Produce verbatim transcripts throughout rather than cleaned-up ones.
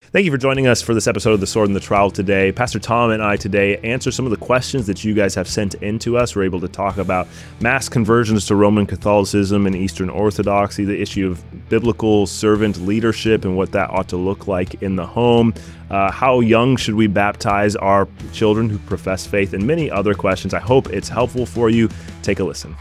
Thank you for joining us for this episode of The Sword and the Trowel today. Pastor Tom and I today answer some of the questions that you guys have sent in to us. We're able to talk about mass conversions to Roman Catholicism and Eastern Orthodoxy, the issue of biblical servant leadership and what that ought to look like in the home, uh, how young should we baptize our children who profess faith, and many other questions. I hope it's helpful for you. Take a listen.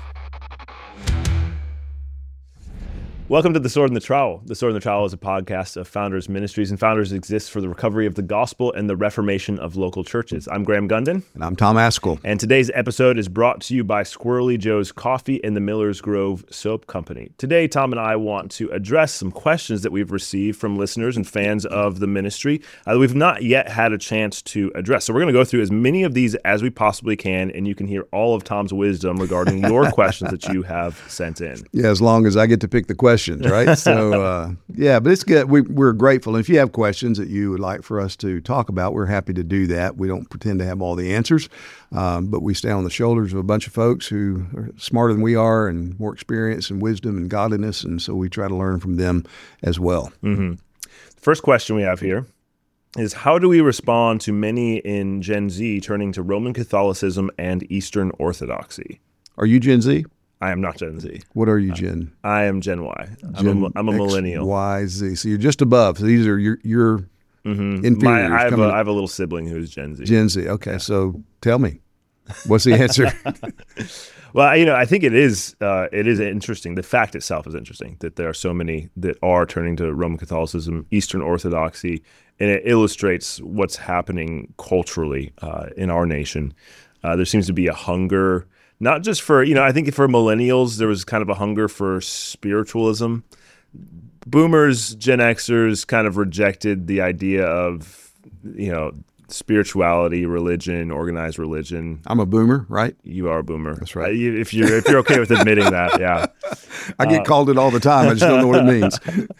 Welcome to The Sword and the Trowel. The Sword and the Trowel is a podcast of Founders Ministries, and Founders exists for the recovery of the gospel and the reformation of local churches. I'm Graham Gundon. And I'm Tom Askell. And today's episode is brought to you by Squirrely Joe's Coffee and the Miller's Grove Soap Company. Today, Tom and I want to address some questions that we've received from listeners and fans of the ministry uh, that we've not yet had a chance to address. So we're going to go through as many of these as we possibly can, and you can hear all of Tom's wisdom regarding your questions that you have sent in. Yeah, as long as I get to pick the questions. Right? So, uh, yeah, but it's good. We, we're grateful. And if you have questions that you would like for us to talk about, we're happy to do that. We don't pretend to have all the answers, um, but we stand on the shoulders of a bunch of folks who are smarter than we are and more experience and wisdom and godliness, and so we try to learn from them as well. Mm-hmm. First question we have here is, how do we respond to many in Gen Z turning to Roman Catholicism and Eastern Orthodoxy? Are you Gen Z? I am not Gen Z. What are you, Gen? Uh, I am Gen Y. I'm Gen a, I'm a X, millennial. Y, Z. So you're just above. So these are your your mm-hmm. inferiors. My, I, have coming a, I have a little sibling who's Gen Z. Gen Z. Okay, yeah. So tell me, what's the answer? Well, you know, I think it is uh, it is interesting. The fact itself is interesting that there are so many that are turning to Roman Catholicism, Eastern Orthodoxy, and it illustrates what's happening culturally uh, in our nation. Uh, there seems to be a hunger. Not just for, you know, I think for millennials, there was kind of a hunger for spiritualism. Boomers, Gen Xers kind of rejected the idea of, you know, spirituality, religion, organized religion. I'm a boomer, right? You are a boomer. That's right. Uh, if you're if you're okay with admitting that, yeah. I get uh, called it all the time. I just don't know what it means.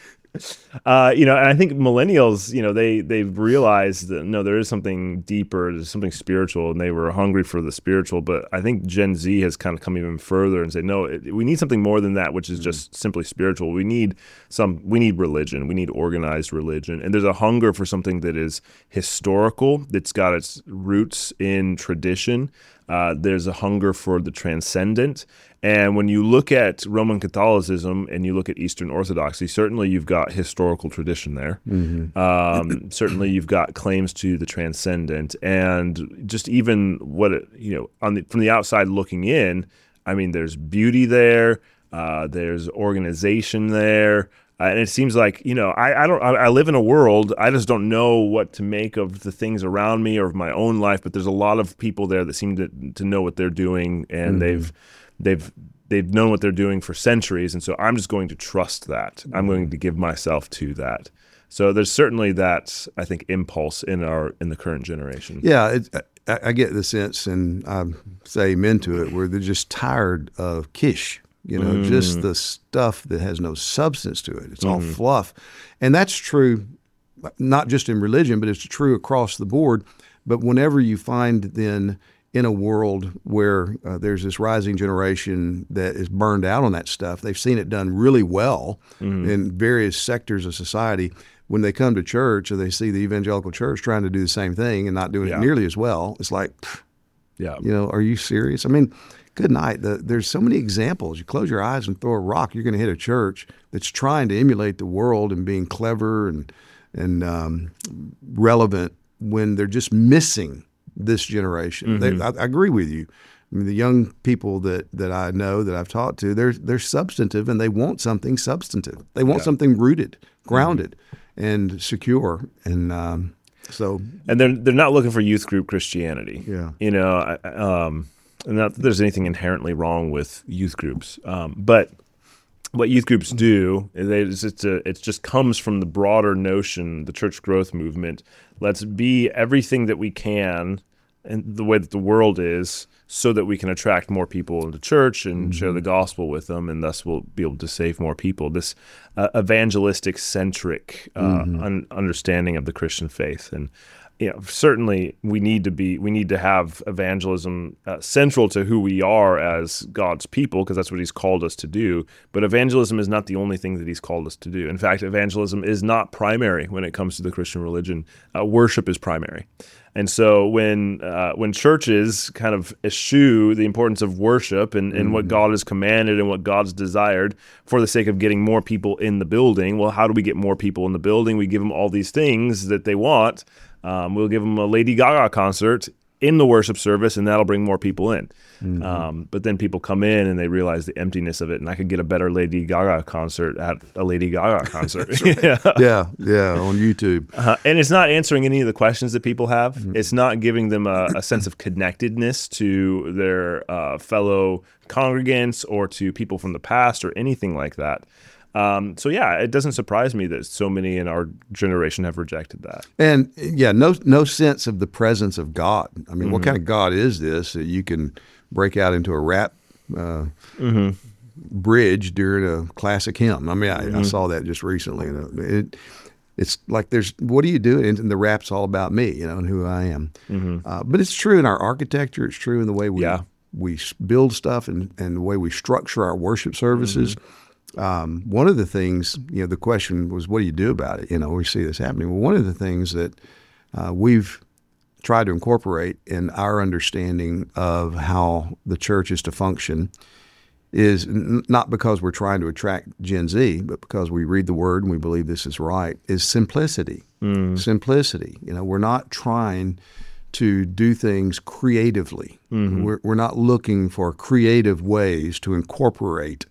Uh, you know, and I think millennials, you know, they they've realized that no, there is something deeper, there's something spiritual, and they were hungry for the spiritual. But I think Gen Z has kind of come even further and said, no, it, we need something more than that, which is just simply spiritual. We need some, we need religion, we need organized religion, and there's a hunger for something that is historical, that's got its roots in tradition. Uh, there's a hunger for the transcendent. And when you look at Roman Catholicism and you look at Eastern Orthodoxy, certainly you've got historical tradition there. Mm-hmm. Um, certainly you've got claims to the transcendent. And just even what, it, you know, on the, from the outside looking in, I mean, there's beauty there. Uh, there's organization there. Uh, and it seems like, you know, I, I don't. I, I live in a world. I just don't know what to make of the things around me or of my own life. But there's a lot of people there that seem to to know what they're doing, and mm-hmm. they've they've they've known what they're doing for centuries. And so I'm just going to trust that. I'm going to give myself to that. So there's certainly that, I think, impulse in our in the current generation. Yeah, it, I, I get the sense, and I say amen to it, where they're just tired of kish. You know, mm. just the stuff that has no substance to it. It's mm. all fluff. And that's true, not just in religion, but it's true across the board. But whenever you find then in a world where uh, there's this rising generation that is burned out on that stuff, they've seen it done really well mm. in various sectors of society. When they come to church or they see the evangelical church trying to do the same thing and not doing yeah. it nearly as well, it's like, yeah, you know, are you serious? I mean, good night. The, there's so many examples. You close your eyes and throw a rock, you're going to hit a church that's trying to emulate the world and being clever and and um, relevant when they're just missing this generation. Mm-hmm. They, I, I agree with you. I mean, the young people that, that I know, that I've talked to, they're they're substantive and they want something substantive. They want yeah. something rooted, grounded, mm-hmm. and secure. And um, so, and they're they're not looking for youth group Christianity. Yeah, you know. I, um, And not that there's anything inherently wrong with youth groups, um, but what youth groups do is they, it's, it's a, it just comes from the broader notion, the church growth movement. Let's be everything that we can in the way that the world is, so that we can attract more people into church and mm-hmm. share the gospel with them, and thus we'll be able to save more people. This uh, evangelistic-centric uh, mm-hmm. un- understanding of the Christian faith. And you know, certainly we need to be, we need to have evangelism uh, central to who we are as God's people, because that's what he's called us to do. But evangelism is not the only thing that he's called us to do. In fact, evangelism is not primary when it comes to the Christian religion. Uh, worship is primary. And so when uh, when churches kind of eschew the importance of worship and, and mm-hmm. what God has commanded and what God's desired for the sake of getting more people in the building, well, how do we get more people in the building? We give them all these things that they want. Um, we'll give them a Lady Gaga concert in the worship service, and that'll bring more people in. Mm-hmm. Um, but then people come in and they realize the emptiness of it, and I could get a better Lady Gaga concert at a Lady Gaga concert. yeah. yeah, yeah, on YouTube. Uh, and it's not answering any of the questions that people have. Mm-hmm. It's not giving them a, a sense of connectedness to their uh, fellow congregants or to people from the past or anything like that. Um, so yeah, it doesn't surprise me that so many in our generation have rejected that. And yeah, no no sense of the presence of God. I mean, mm-hmm. what kind of God is this that you can break out into a rap uh, mm-hmm. bridge during a classic hymn? I mean, I, mm-hmm. I saw that just recently. It, it's like there's, what do you do? And the rap's all about me, you know, and who I am. Mm-hmm. Uh, but it's true in our architecture. It's true in the way we yeah. we build stuff and, and the way we structure our worship services. Mm-hmm. Um, one of the things, you know, the question was, what do you do about it? You know, we see this happening. Well, one of the things that uh, we've tried to incorporate in our understanding of how the church is to function is n- not because we're trying to attract Gen Z, but because we read the Word and we believe this is right, is simplicity. Mm. Simplicity. You know, we're not trying to do things creatively. Mm-hmm. We're, we're not looking for creative ways to incorporate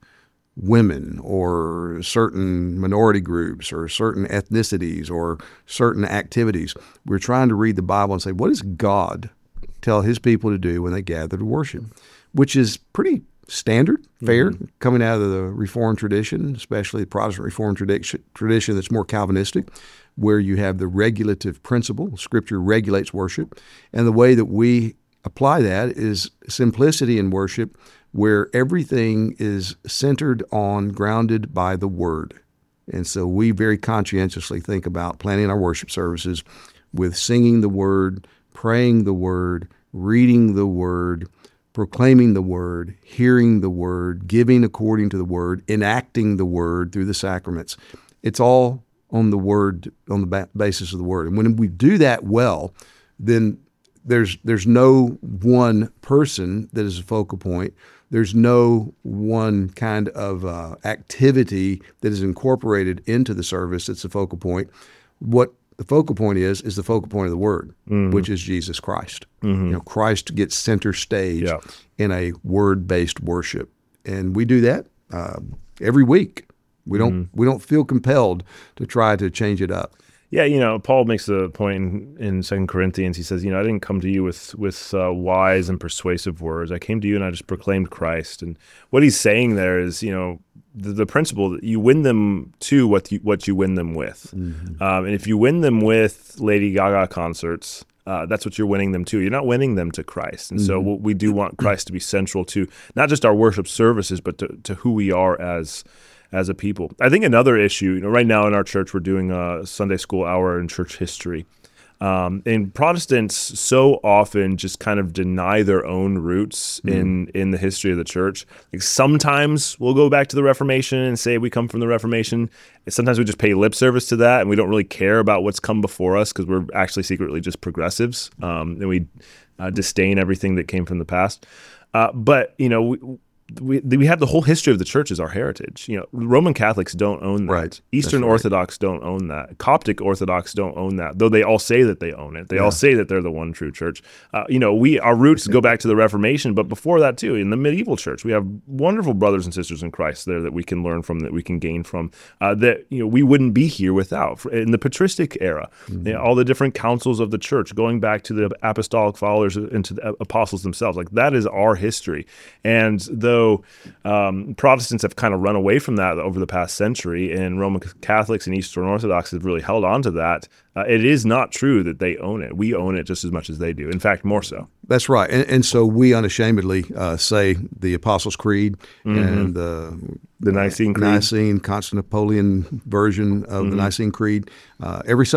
women or certain minority groups or certain ethnicities or certain activities. We're trying to read the Bible and say, what does God tell his people to do when they gather to worship? Which is pretty standard, fair, mm-hmm. coming out of the Reformed tradition, especially the Protestant Reformed tradition, tradition that's more Calvinistic, where you have the regulative principle. Scripture regulates worship. And the way that we apply that is simplicity in worship, where everything is centered on, grounded by the Word. And so we very conscientiously think about planning our worship services with singing the Word, praying the Word, reading the Word, proclaiming the Word, hearing the Word, giving according to the Word, enacting the Word through the sacraments. It's all on the Word, on the ba- basis of the Word. And when we do that well, then there's there's no one person that is a focal point. There's no one kind of uh, activity that is incorporated into the service that's the focal point. What the focal point is, is the focal point of the Word, mm-hmm. which is Jesus Christ. Mm-hmm. You know, Christ gets center stage yeah. in a Word-based worship. And we do that uh, every week. We don't mm-hmm. we don't feel compelled to try to change it up. Yeah, you know, Paul makes the point in, in Second Corinthians. He says, you know, I didn't come to you with with uh, wise and persuasive words. I came to you and I just proclaimed Christ. And what he's saying there is, you know, the, the principle that you win them to what you, what you win them with. Mm-hmm. Um, and if you win them with Lady Gaga concerts, uh, that's what you're winning them to. You're not winning them to Christ. And mm-hmm. so we do want Christ to be central to not just our worship services, but to, to who we are as as a people. I think another issue, you know, right now in our church, we're doing a Sunday school hour in church history. Um, and Protestants so often just kind of deny their own roots mm. in, in the history of the church. Like sometimes we'll go back to the Reformation and say we come from the Reformation. And sometimes we just pay lip service to that and we don't really care about what's come before us because we're actually secretly just progressives. Um, and we uh, disdain everything that came from the past. Uh, but, you know, we, We we have the whole history of the church as our heritage. You know, Roman Catholics don't own that. Right. Eastern right. Orthodox don't own that. Coptic Orthodox don't own that, though they all say that they own it. They yeah. all say that they're the one true church. Uh, you know, we our roots go back to the Reformation, but before that too, in the medieval church, we have wonderful brothers and sisters in Christ there that we can learn from, that we can gain from. Uh, that you know we wouldn't be here without. In the patristic era, mm-hmm. you know, all the different councils of the church, going back to the apostolic followers and to the apostles themselves, like that is our history. And though uh, Um, Protestants have kind of run away from that over the past century, and Roman Catholics and Eastern Orthodox have really held on to that. Uh, it is not true that they own it. We own it just as much as they do. In fact, more so. That's right. And, and so we unashamedly uh, say the Apostles' Creed mm-hmm. and the the Nicene Creed. Nicene, Constantinopolitan version of mm-hmm. the Nicene Creed uh, every Sunday.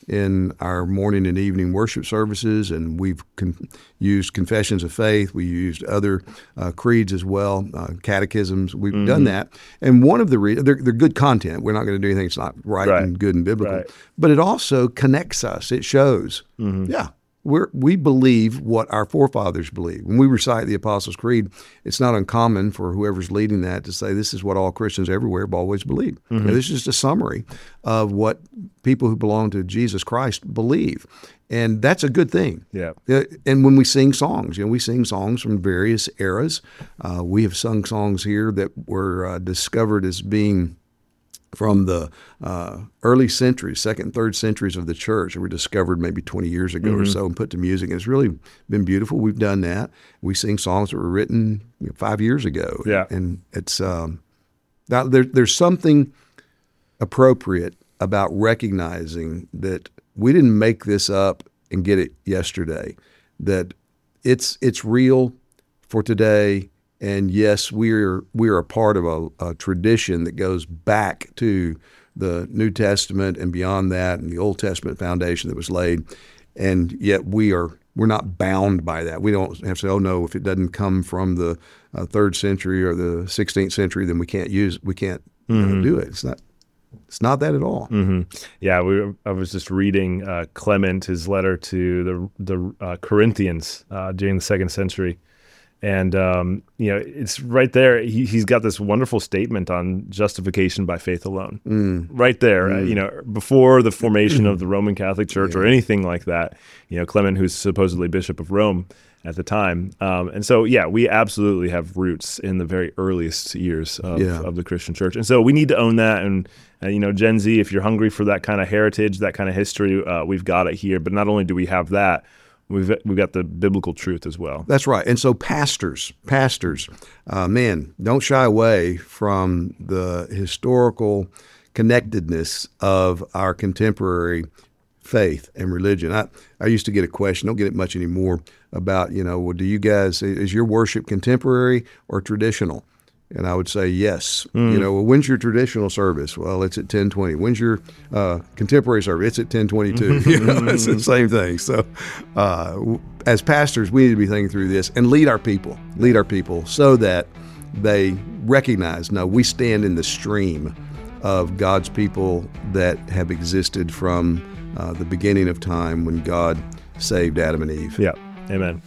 in our morning and evening worship services, and we've con- used confessions of faith. We used other uh, creeds as well, uh, catechisms. We've mm-hmm. done that. And one of the re- they're, they're good content. We're not going to do anything that's not right, right. and good and biblical. Right. But it also connects us. It shows, mm-hmm. yeah, we're, we believe what our forefathers believed. When we recite the Apostles' Creed, it's not uncommon for whoever's leading that to say this is what all Christians everywhere have always believed. Mm-hmm. You know, this is just a summary of what people who belong to Jesus Christ believe. And that's a good thing. Yeah. And when we sing songs, you know, we sing songs from various eras. Uh, we have sung songs here that were uh, discovered as being from the uh, early centuries, second, third centuries of the church, that were discovered maybe twenty years ago mm-hmm. or so and put to music. And it's really been beautiful. We've done that. We sing songs that were written you know, five years ago. Yeah. And it's um, now there, there's something appropriate about recognizing that we didn't make this up and get it yesterday, that it's it's real for today. And yes, we're we're a part of a, a tradition that goes back to the New Testament and beyond that, and the Old Testament foundation that was laid. And yet we are we're not bound by that. We don't have to say, oh no, if it doesn't come from the uh, third century or the sixteenth century, then we can't use we can't mm-hmm. you know, do it. It's not. It's not that at all. Mm-hmm. Yeah, we were, I was just reading uh, Clement, his letter to the the uh, Corinthians uh, during the second century. And, um, you know, it's right there. He, he's got this wonderful statement on justification by faith alone. Mm. Right there, mm. uh, you know, before the formation of the Roman Catholic Church yeah. or anything like that. You know, Clement, who's supposedly Bishop of Rome at the time. Um, and so, yeah, we absolutely have roots in the very earliest years of, yeah. of the Christian church. And so we need to own that. And, and, you know, Gen Z, if you're hungry for that kind of heritage, that kind of history, uh, we've got it here. But not only do we have that, We've we've got the biblical truth as well. That's right. And so pastors, pastors, uh, man, don't shy away from the historical connectedness of our contemporary faith and religion. I, I used to get a question, don't get it much anymore, about, you know, well, do you guys, is your worship contemporary or traditional? And I would say yes. Mm. You know, well, when's your traditional service? Well, it's at ten twenty. When's your uh, contemporary service? It's at ten twenty-two. You know, it's the same thing. So, uh, as pastors, we need to be thinking through this and lead our people, lead our people, so that they recognize, no, we stand in the stream of God's people that have existed from uh, the beginning of time when God saved Adam and Eve. Yeah. Amen.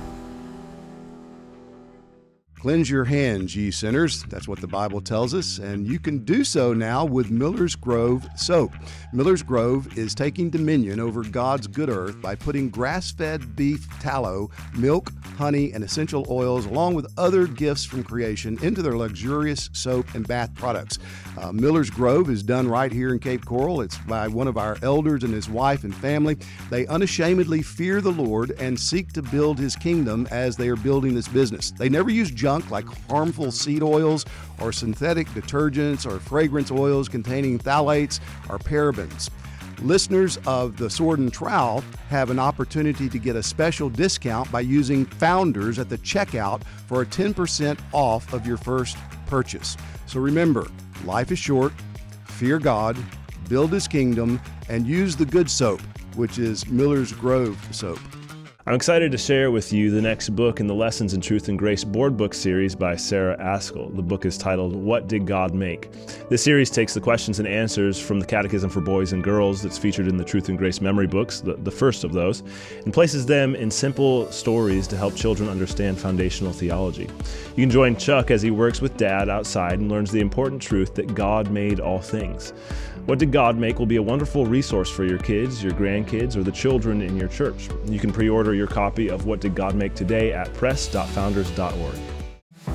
Cleanse your hands, ye sinners. That's what the Bible tells us, and you can do so now with Miller's Grove soap. Miller's Grove is taking dominion over God's good earth by putting grass-fed beef tallow, milk, honey, and essential oils, along with other gifts from creation, into their luxurious soap and bath products. Uh, Miller's Grove is done right here in Cape Coral. It's by one of our elders and his wife and family. They unashamedly fear the Lord and seek to build his kingdom as they are building this business. They never use junk like harmful seed oils or synthetic detergents or fragrance oils containing phthalates or parabens. Listeners of The Sword and Trowel have an opportunity to get a special discount by using Founders at the checkout for a ten percent off of your first purchase. So remember, life is short, fear God, build his kingdom, and use the good soap, which is Miller's Grove soap. I'm excited to share with you the next book in the Lessons in Truth and Grace board book series by Sarah Askell. The book is titled, What Did God Make? This series takes the questions and answers from the Catechism for Boys and Girls that's featured in the Truth and Grace memory books, the, the first of those, and places them in simple stories to help children understand foundational theology. You can join Chuck as he works with Dad outside and learns the important truth that God made all things. What Did God Make will be a wonderful resource for your kids, your grandkids, or the children in your church. You can pre-order your copy of What Did God Make today at press dot founders dot org. All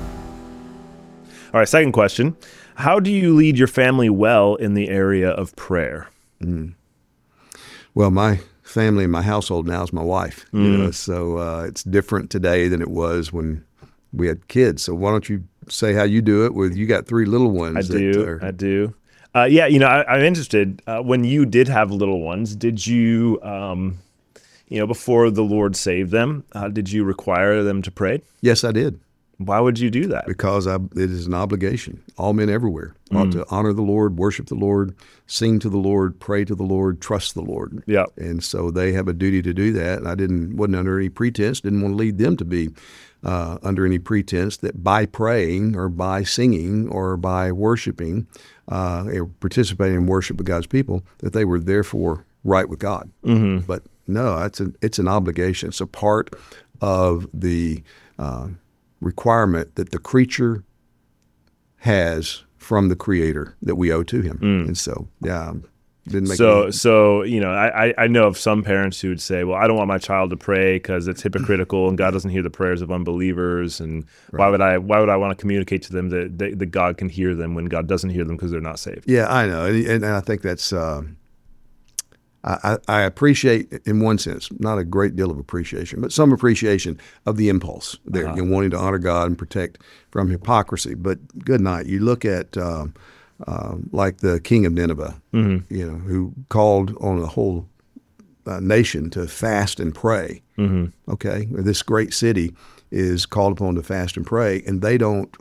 right, second question. How do you lead your family well in the area of prayer? Mm. Well, my family, my household now is my wife. Mm. You know, so uh, it's different today than it was when we had kids. So why don't you say how you do it with, you got three little ones. I do, are, I do. Uh, yeah, you know, I, I'm interested. Uh, when you did have little ones, did you, um, you know, before the Lord saved them, uh, did you require them to pray? Yes, I did. Why would you do that? Because I, it is an obligation. All men everywhere ought mm. to honor the Lord, worship the Lord, sing to the Lord, pray to the Lord, trust the Lord. Yeah. And so they have a duty to do that. And I didn't wasn't under any pretense, didn't want to lead them to be uh, under any pretense that by praying or by singing or by worshiping, uh, or participating in worship with God's people, that they were therefore right with God. Mm-hmm. But no, it's an it's an obligation. It's a part of the uh, requirement that the creature has from the Creator that we owe to Him. Mm. And so, yeah, didn't make so any... so you know, I I know of some parents who would say, well, I don't want my child to pray because it's hypocritical and God doesn't hear the prayers of unbelievers, and right. why would I why would I want to communicate to them that that, that God can hear them when God doesn't hear them because they're not saved? Yeah, I know, and, and I think that's. Uh, I, I appreciate, in one sense, not a great deal of appreciation, but some appreciation of the impulse there, uh-huh. you know, wanting to honor God and protect from hypocrisy. But good night. You look at uh, uh, like the king of Nineveh, mm-hmm. you know, who called on the whole uh, nation to fast and pray. Mm-hmm. Okay, this great city is called upon to fast and pray, and they don't.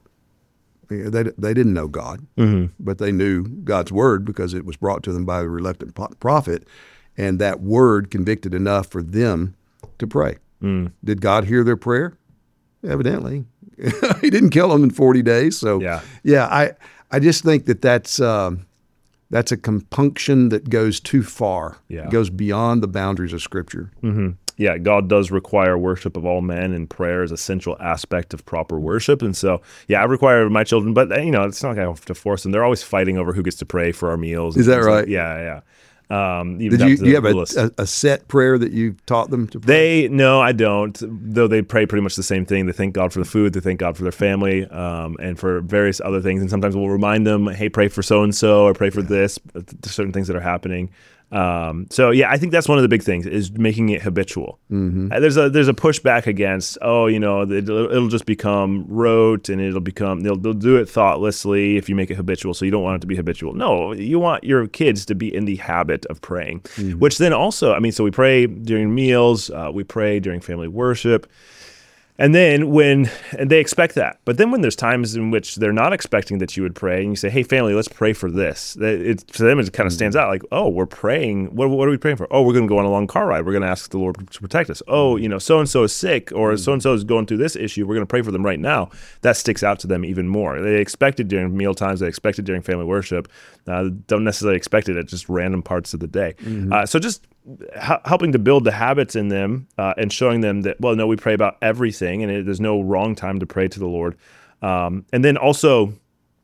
They they didn't know God, mm-hmm. but they knew God's word because it was brought to them by the reluctant prophet, and that word convicted enough for them to pray. Mm. Did God hear their prayer? Evidently. He didn't kill them in forty days. So, yeah, yeah I I just think that that's, um, that's a compunction that goes too far. Yeah. It goes beyond the boundaries of Scripture. Mm-hmm. Yeah, God does require worship of all men, and prayer is a central aspect of proper worship. And so, yeah, I require my children, but, you know, it's not like I have to force them. They're always fighting over who gets to pray for our meals. Is that right? Like, yeah, yeah. Um, Did you, do you have a, a, a set prayer that you've taught them to They, pray? no, I don't, though they pray pretty much the same thing. They thank God for the food, they thank God for their family, um, and for various other things. And sometimes we'll remind them, hey, pray for so-and-so, or pray for yeah. this, certain things that are happening. Um, so yeah, I think that's one of the big things is making it habitual. Mm-hmm. Uh, there's a there's a pushback against, oh, you know, it'll, it'll just become rote, and it'll become they'll they'll do it thoughtlessly if you make it habitual. So you don't want it to be habitual. No, you want your kids to be in the habit of praying, mm-hmm. which then also, I mean, so we pray during meals, uh, we pray during family worship. And then when, and they expect that, but then when there's times in which they're not expecting that you would pray, and you say, hey, family, let's pray for this. It, to them, it kind of stands out like, oh, we're praying. What, what are we praying for? Oh, we're going to go on a long car ride. We're going to ask the Lord to protect us. Oh, you know, so-and-so is sick, or so-and-so is going through this issue. We're going to pray for them right now. That sticks out to them even more. They expect it during meal times. They expect it during family worship. Uh, don't necessarily expect it at just random parts of the day. Mm-hmm. Uh, so just h- helping to build the habits in them uh, and showing them that, well, no, we pray about everything, and it, there's no wrong time to pray to the Lord. Um, and then also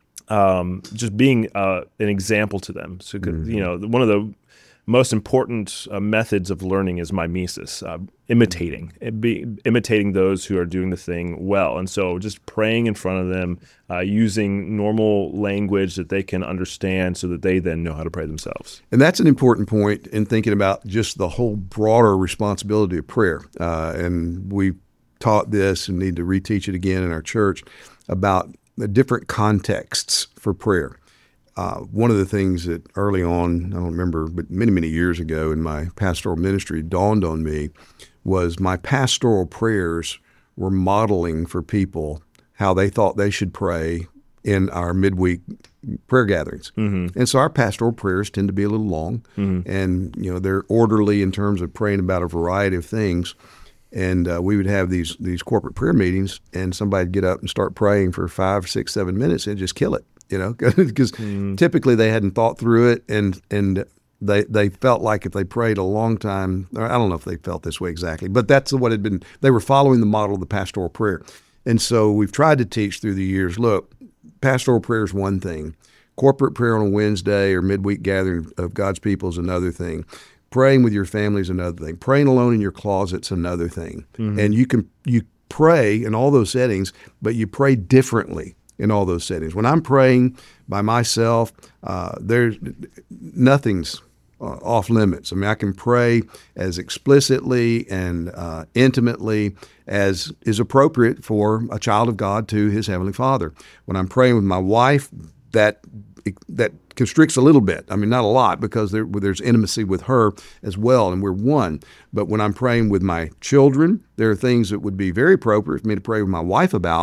um, just being uh, an example to them. So, mm-hmm. you know, one of the most important uh, methods of learning is mimesis, uh, imitating, be, imitating those who are doing the thing well. And so just praying in front of them, uh, using normal language that they can understand so that they then know how to pray themselves. And that's an important point in thinking about just the whole broader responsibility of prayer. Uh, and we taught this and need to reteach it again in our church about the different contexts for prayer. Uh, one of the things that early on, I don't remember, but many, many years ago in my pastoral ministry dawned on me was my pastoral prayers were modeling for people how they thought they should pray in our midweek prayer gatherings. Mm-hmm. And so our pastoral prayers tend to be a little long, mm-hmm. and you know they're orderly in terms of praying about a variety of things. And uh, we would have these these corporate prayer meetings, and somebody'd get up and start praying for five, six, seven minutes and just kill it. You know, because mm. typically they hadn't thought through it, and and they they felt like if they prayed a long time, or I don't know if they felt this way exactly, but that's what had been. They were following the model of the pastoral prayer, and so we've tried to teach through the years. Look, pastoral prayer is one thing, corporate prayer on a Wednesday or midweek gathering of God's people is another thing. Praying with your family is another thing. Praying alone in your closet's another thing, mm-hmm. and you can you pray in all those settings, but you pray differently in all those settings. When I'm praying by myself, uh, there's nothing's uh, off limits. I mean, I can pray as explicitly and uh, intimately as is appropriate for a child of God to his Heavenly Father. When I'm praying with my wife, that that constricts a little bit. I mean, not a lot, because there, there's intimacy with her as well, and we're one. But when I'm praying with my children, there are things that would be very appropriate for me to pray with my wife about,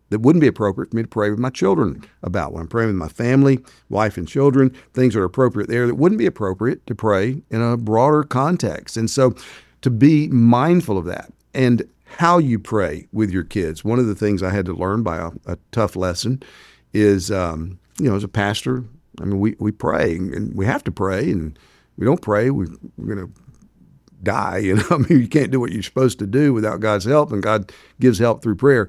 that wouldn't be appropriate for me to pray with my children about. When I'm praying with my family, wife and children, things that are appropriate there that wouldn't be appropriate to pray in a broader context. And so to be mindful of that and how you pray with your kids. One of the things I had to learn by a, a tough lesson is, um, you know, as a pastor, I mean, we, we pray and we have to pray, and we don't pray, we, we're going to die. You know, I mean, you can't do what you're supposed to do without God's help, and God gives help through prayer.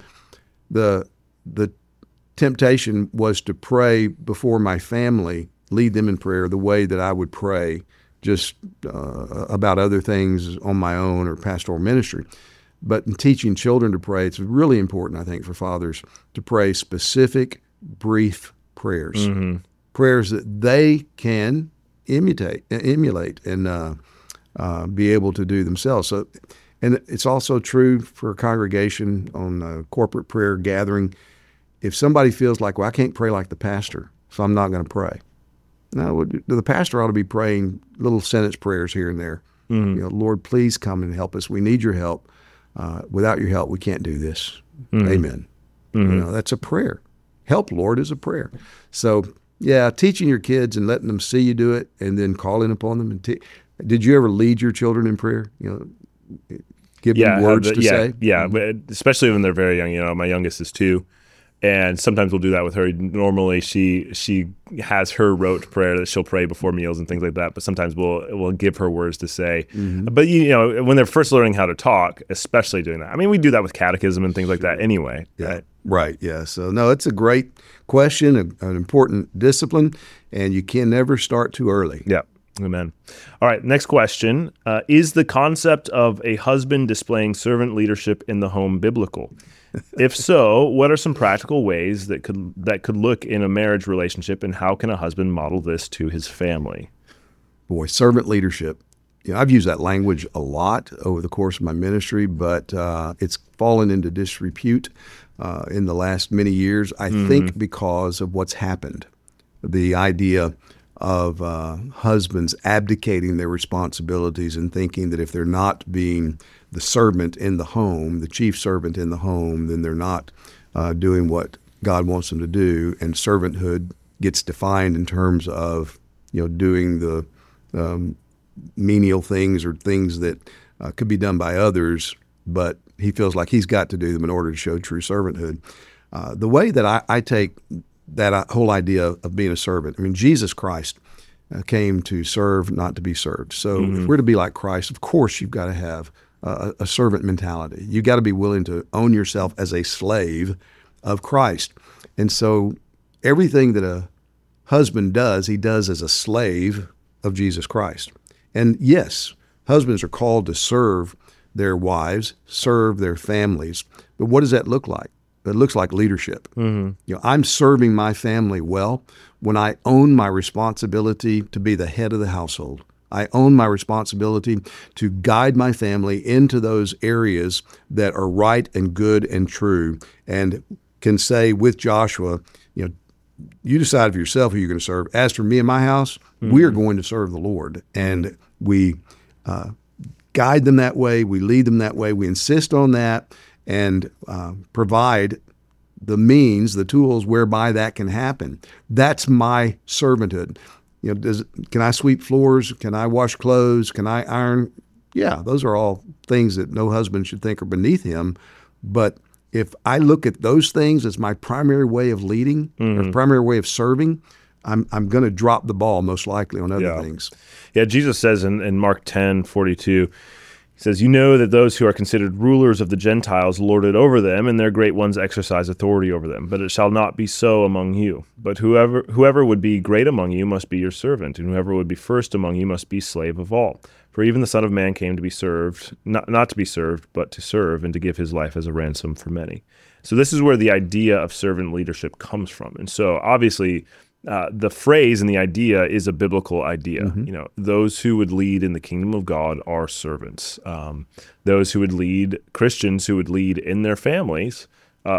The the temptation was to pray before my family, lead them in prayer the way that I would pray just uh, about other things on my own or pastoral ministry. But in teaching children to pray, it's really important, I think, for fathers to pray specific, brief prayers, mm-hmm. prayers that they can imitate, emulate, and uh, uh, be able to do themselves. So, and it's also true for a congregation on a corporate prayer gathering. If somebody feels like, well, I can't pray like the pastor, so I'm not going to pray. No, the pastor ought to be praying little sentence prayers here and there. Mm-hmm. You know, Lord, please come and help us. We need your help. Uh, without your help, we can't do this. Mm-hmm. Amen. Mm-hmm. You know, that's a prayer. Help, Lord, is a prayer. So, yeah, teaching your kids and letting them see you do it, and then calling upon them. And te- Did you ever lead your children in prayer? You know, give yeah, them words the, to yeah, say? Yeah, mm-hmm. Especially when they're very young. You know, my youngest is two, and sometimes we'll do that with her. Normally, she she has her rote prayer that she'll pray before meals and things like that, but sometimes we'll we'll give her words to say. Mm-hmm. But, you know, when they're first learning how to talk, especially doing that. I mean, we do that with catechism and things like that anyway. Yeah. Right? Right, yeah. So, no, it's a great question, an important discipline, and you can never start too early. Yeah. Amen. All right, next question. Uh, is the concept of a husband displaying servant leadership in the home biblical? If so, what are some practical ways that could that could look in a marriage relationship, and how can a husband model this to his family? Boy, servant leadership. You know, I've used that language a lot over the course of my ministry, but uh, it's fallen into disrepute uh, in the last many years, I mm-hmm. think because of what's happened. The idea of uh, husbands abdicating their responsibilities and thinking that if they're not being the servant in the home, the chief servant in the home, then they're not uh, doing what God wants them to do. And servanthood gets defined in terms of, you know, doing the um, menial things or things that uh, could be done by others, but he feels like he's got to do them in order to show true servanthood. Uh, the way that I, I take that whole idea of being a servant. I mean, Jesus Christ uh, came to serve, not to be served. So mm-hmm. if we're to be like Christ, of course you've got to have a, a servant mentality. You've got to be willing to own yourself as a slave of Christ. And so everything that a husband does, he does as a slave of Jesus Christ. And yes, husbands are called to serve their wives, serve their families. But what does that look like? It looks like leadership. Mm-hmm. You know, I'm serving my family well when I own my responsibility to be the head of the household. I own my responsibility to guide my family into those areas that are right and good and true, and can say with Joshua, you know, you decide for yourself who you're going to serve. As for me and my house, mm-hmm. we are going to serve the Lord. And we uh, guide them that way. We lead them that way. We insist on that, and uh, provide the means, the tools whereby that can happen. That's my servanthood. You know, does can I sweep floors? Can I wash clothes? Can I iron? Yeah, those are all things that no husband should think are beneath him. But if I look at those things as my primary way of leading, mm-hmm. or primary way of serving, I'm I'm going to drop the ball most likely on other yeah. things. Yeah, Jesus says in, in Mark ten forty-two, he says, "You know that those who are considered rulers of the Gentiles lord it over them, and their great ones exercise authority over them. But it shall not be so among you. But whoever whoever would be great among you must be your servant, and whoever would be first among you must be slave of all. For even the Son of Man came to be served, not, not to be served, but to serve, and to give his life as a ransom for many." So this is where the idea of servant leadership comes from. And so obviously, Uh, the phrase and the idea is a biblical idea. Mm-hmm. You know, those who would lead in the kingdom of God are servants. Um, those who would lead, Christians who would lead in their families, uh,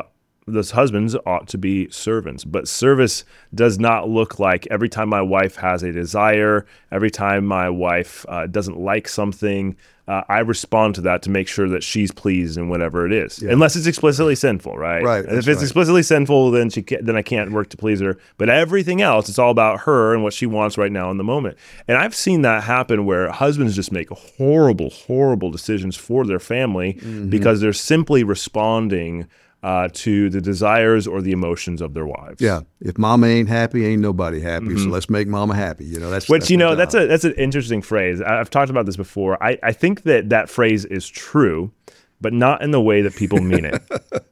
those husbands ought to be servants. But service does not look like every time my wife has a desire, every time my wife uh, doesn't like something, uh, I respond to that to make sure that she's pleased in whatever it is, yeah. unless it's explicitly sinful, right? Right. And if it's right. explicitly sinful, then she can't, then I can't work to please her. But everything else, it's all about her and what she wants right now in the moment. And I've seen that happen where husbands just make horrible, horrible decisions for their family mm-hmm. because they're simply responding Uh, to the desires or the emotions of their wives. Yeah, if mama ain't happy, ain't nobody happy. Mm-hmm. So let's make mama happy. You know, that's which that's you know job. that's a that's an interesting phrase. I've talked about this before. I I think that that phrase is true, but not in the way that people mean it.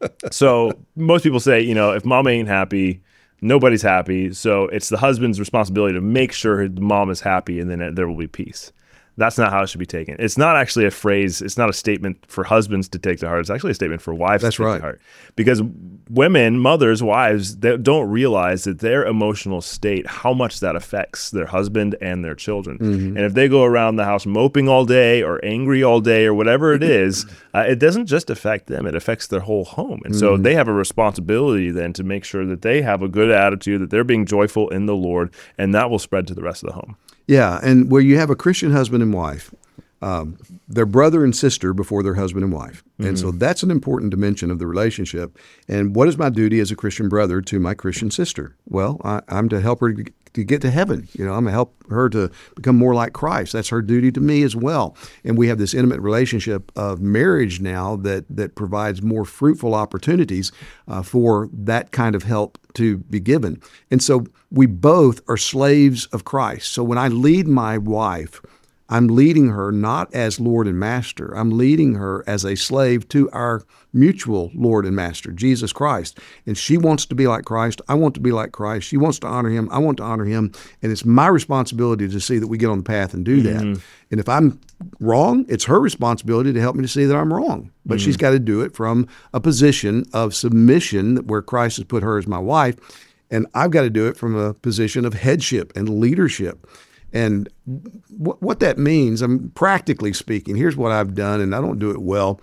So most people say, you know, if mama ain't happy, nobody's happy. So it's the husband's responsibility to make sure the mom is happy, and then there will be peace. That's not how it should be taken. It's not actually a phrase. It's not a statement for husbands to take to heart. It's actually a statement for wives That's to take right. to heart. Because women, mothers, wives, they don't realize that their emotional state, how much that affects their husband and their children. Mm-hmm. And if they go around the house moping all day or angry all day or whatever it is, uh, it doesn't just affect them. It affects their whole home. And mm-hmm. so they have a responsibility then to make sure that they have a good attitude, that they're being joyful in the Lord, and that will spread to the rest of the home. Yeah, and where you have a Christian husband and wife, um, they're brother and sister before they're husband and wife. Mm-hmm. And so that's an important dimension of the relationship. And what is my duty as a Christian brother to my Christian sister? Well, I, I'm to help her to, to get to heaven. You know, I'm to help her to become more like Christ. That's her duty to me as well. And we have this intimate relationship of marriage now that that provides more fruitful opportunities uh, for that kind of help to be given. And so we both are slaves of Christ. So when I lead my wife, I'm leading her not as Lord and Master. I'm leading her as a slave to our mutual Lord and Master, Jesus Christ. And she wants to be like Christ. I want to be like Christ. She wants to honor him. I want to honor him. And it's my responsibility to see that we get on the path and do that. Mm-hmm. And if I'm wrong, it's her responsibility to help me to see that I'm wrong. But mm-hmm. she's got to do it from a position of submission where Christ has put her as my wife. And I've got to do it from a position of headship and leadership. And w- what that means, I'm practically speaking, here's what I've done, and I don't do it well,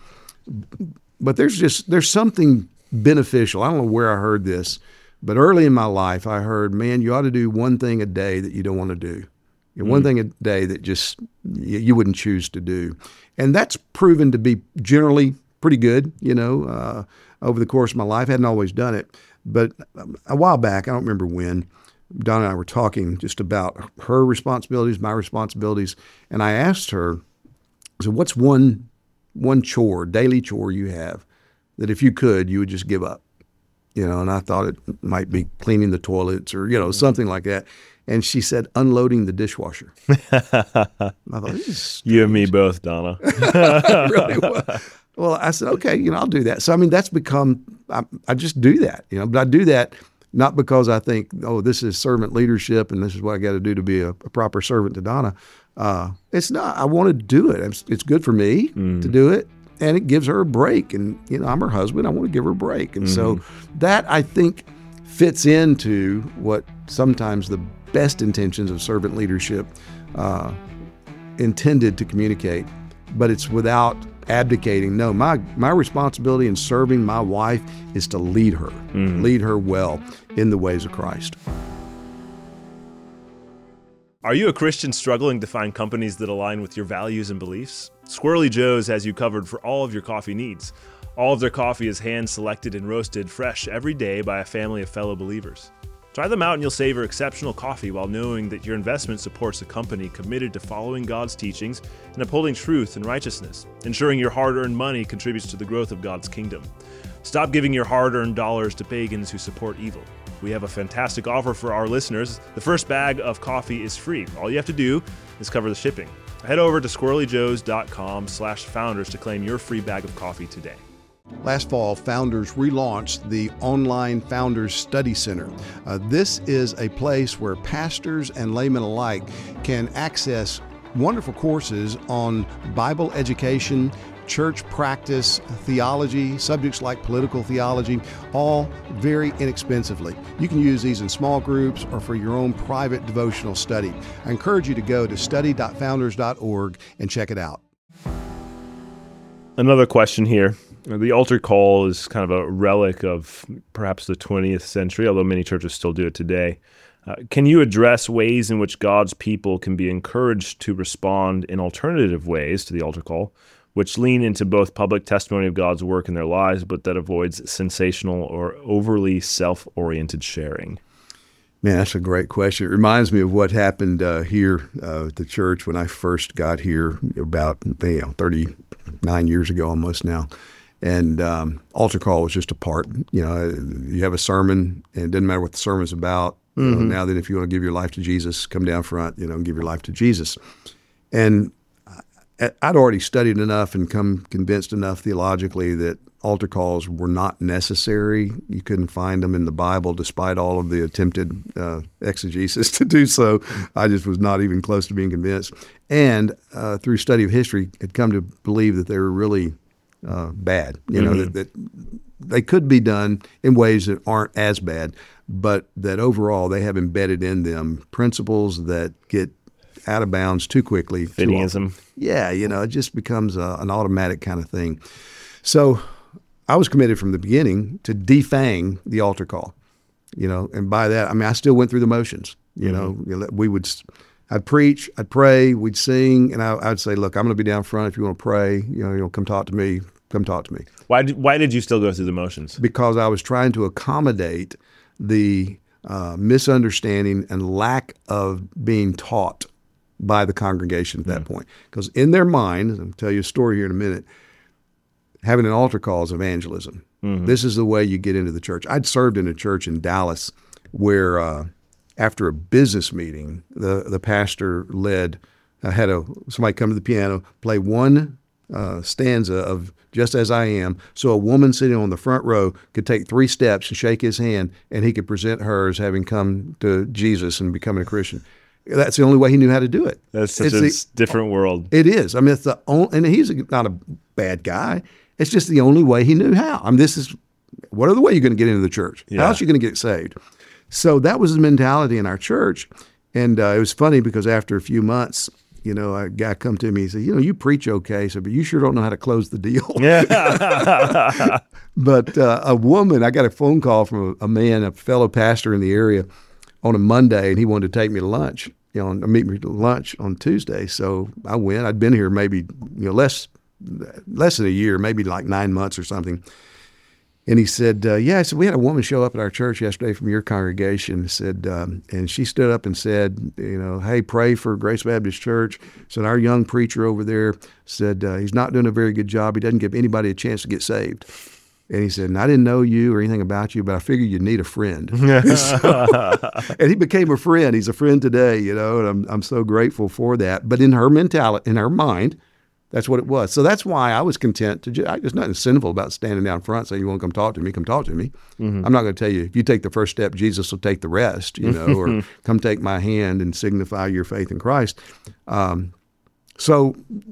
but there's just, there's something beneficial. I don't know where I heard this, but early in my life, I heard, man, you ought to do one thing a day that you don't want to do. You know, mm. One thing a day that just you, you wouldn't choose to do. And that's proven to be generally pretty good, you know, uh, over the course of my life. I hadn't always done it. But a while back, I don't remember when, Donna and I were talking just about her responsibilities, my responsibilities, and I asked her, so what's one one chore, daily chore you have that if you could, you would just give up? You know, and I thought it might be cleaning the toilets or, you know, something like that. And she said, unloading the dishwasher. I thought, this is you and me both, Donna. Really? Well, well, I said, okay, you know, I'll do that. So, I mean, that's become, I, I just do that, you know, but I do that not because I think, oh, this is servant leadership and this is what I got to do to be a, a proper servant to Donna. Uh, it's not. I want to do it. It's, it's good for me mm. to do it, and it gives her a break. And, you know, I'm her husband. I want to give her a break. And mm. so that, I think, fits into what sometimes the best intentions of servant leadership uh, intended to communicate, but it's without abdicating. No, my my responsibility in serving my wife is to lead her, mm. lead her well in the ways of Christ. Are you a Christian struggling to find companies that align with your values and beliefs? Squirrely Joe's has you covered for all of your coffee needs. All of their coffee is hand-selected and roasted fresh every day by a family of fellow believers. Try them out and you'll savor exceptional coffee while knowing that your investment supports a company committed to following God's teachings and upholding truth and righteousness, ensuring your hard-earned money contributes to the growth of God's kingdom. Stop giving your hard-earned dollars to pagans who support evil. We have a fantastic offer for our listeners. The first bag of coffee is free. All you have to do is cover the shipping. Head over to squirrelyjoes.com slash founders to claim your free bag of coffee today. Last fall, Founders relaunched the online Founders Study Center. Uh, this is a place where pastors and laymen alike can access wonderful courses on Bible education, church practice, theology, subjects like political theology, all very inexpensively. You can use these in small groups or for your own private devotional study. I encourage you to go to study dot founders dot org and check it out. Another question here. The altar call is kind of a relic of perhaps the twentieth century, although many churches still do it today. Uh, can you address ways in which God's people can be encouraged to respond in alternative ways to the altar call, which lean into both public testimony of God's work in their lives, but that avoids sensational or overly self-oriented sharing? Man, that's a great question. It reminds me of what happened uh, here uh, at the church when I first got here about you know, thirty-nine years ago almost now. And um, altar call was just a part. You know, you have a sermon, and it doesn't matter what the sermon's about. You know, Mm-hmm. now then, if you want to give your life to Jesus, come down front, you know, and give your life to Jesus. And I- I'd already studied enough and come convinced enough theologically that altar calls were not necessary. You couldn't find them in the Bible, despite all of the attempted uh, exegesis to do so. I just was not even close to being convinced. And uh, through study of history, had come to believe that they were really uh, bad. You know, Mm-hmm. that, that they could be done in ways that aren't as bad, but that overall they have embedded in them principles that get out of bounds too quickly. too often. Fideism. Yeah, you know, it just becomes a, an automatic kind of thing. So I was committed from the beginning to defang the altar call, you know, and by that, I mean, I still went through the motions, you know, You know, we would, I'd preach, I'd pray, we'd sing, and I, I'd say, look, I'm going to be down front. If you want to pray, you know, you know, come talk to me, come talk to me. Why did, why did you still go through the motions? Because I was trying to accommodate the uh, misunderstanding and lack of being taught by the congregation at that point. Because in their mind, I'll tell you a story here in a minute, having an altar call is evangelism. Mm-hmm. This is the way you get into the church. I'd served in a church in Dallas where uh, after a business meeting, the, the pastor led, uh, had a somebody come to the piano, play one uh, stanza of Just As I Am, so a woman sitting on the front row could take three steps and shake his hand, and he could present her as having come to Jesus and becoming a Christian. That's the only way he knew how to do it. That's such It's a the- s- different world. It is. I mean, it's the only, and he's not a bad guy. It's just the only way he knew how. I mean, this is, what other way are you going to get into the church? Yeah. How else are you going to get saved? So that was the mentality in our church. And uh, it was funny because after a few months, you know, a guy come to me and said, you know, you preach okay, so, but you sure don't know how to close the deal. Yeah. But uh, a woman, I got a phone call from a, a man, a fellow pastor in the area on a Monday, and he wanted to take me to lunch, you know, and meet me to lunch on Tuesday. So I went. I'd been here maybe, you know, less less than a year, maybe like nine months or something. And he said, uh, yeah, I said, we had a woman show up at our church yesterday from your congregation. Said, um, and she stood up and said, you know, hey, pray for Grace Baptist Church. Said, our young preacher over there said, uh, he's not doing a very good job. He doesn't give anybody a chance to get saved. And he said, and I didn't know you or anything about you, but I figured you'd need a friend. So- and he became a friend. He's a friend today, you know, and I'm, I'm so grateful for that. But in her mentality, in her mind, that's what it was. So that's why I was content to just, there's nothing sinful about standing down front saying, you want to come talk to me, come talk to me. Mm-hmm. I'm not going to tell you, if you take the first step, Jesus will take the rest, you know, or come take my hand and signify your faith in Christ. Um, so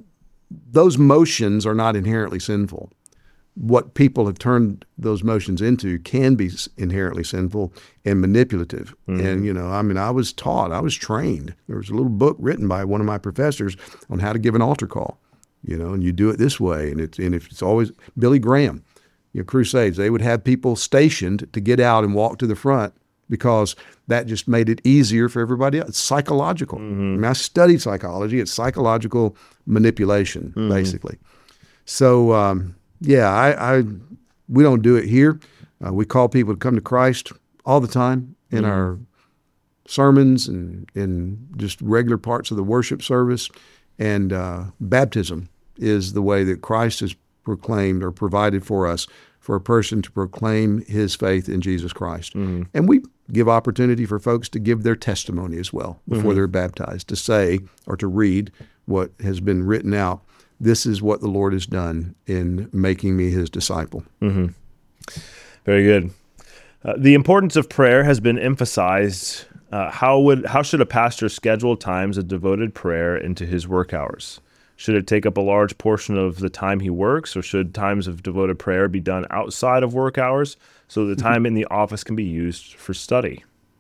those motions are not inherently sinful. What people have turned those motions into can be inherently sinful and manipulative. Mm-hmm. And, you know, I mean, I was taught, I was trained. There was a little book written by one of my professors on how to give an altar call, you know, and you do it this way. And it's, and if it's always Billy Graham, you know, crusades, they would have people stationed to get out and walk to the front because that just made it easier for everybody else. It's psychological. Mm-hmm. I mean, I studied psychology. It's psychological manipulation, mm-hmm. basically. So, um, Yeah, I, I we don't do it here. Uh, we call people to come to Christ all the time in mm-hmm. our sermons and in just regular parts of the worship service. And uh, baptism is the way that Christ has proclaimed or provided for us for a person to proclaim his faith in Jesus Christ. Mm-hmm. And we give opportunity for folks to give their testimony as well before mm-hmm. they're baptized, to say or to read what has been written out. This is what the Lord has done in making me his disciple. Mm-hmm. Very good. Uh, the importance of prayer has been emphasized. Uh, how would how should a pastor schedule times of devoted prayer into his work hours? Should it take up a large portion of the time he works, or should times of devoted prayer be done outside of work hours so the time in the office can be used for study?